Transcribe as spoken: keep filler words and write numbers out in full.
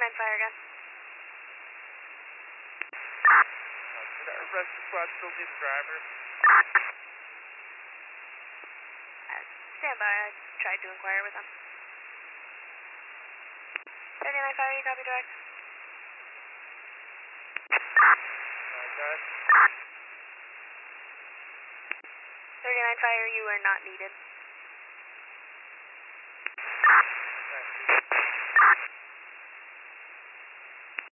thirty-nine fire again. Did our rescue squad still need a driver? Uh, stand by, I tried to inquire with them. thirty-nine fire, you copy direct? Okay. thirty-nine fire, you are not needed.